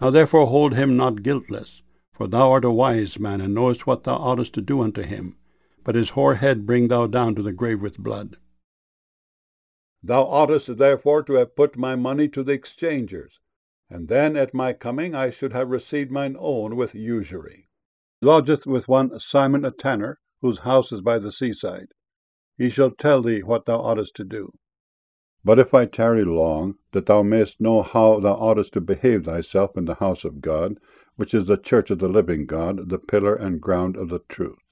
Now therefore hold him not guiltless, for thou art a wise man, and knowest what thou oughtest to do unto him. But his hoar head bring thou down to the grave with blood. Thou oughtest therefore to have put my money to the exchangers, and then at my coming I should have received mine own with usury. He lodgeth with one Simon a tanner, whose house is by the seaside. He shall tell thee what thou oughtest to do. But if I tarry long, that thou mayest know how thou oughtest to behave thyself in the house of God, which is the church of the living God, the pillar and ground of the truth.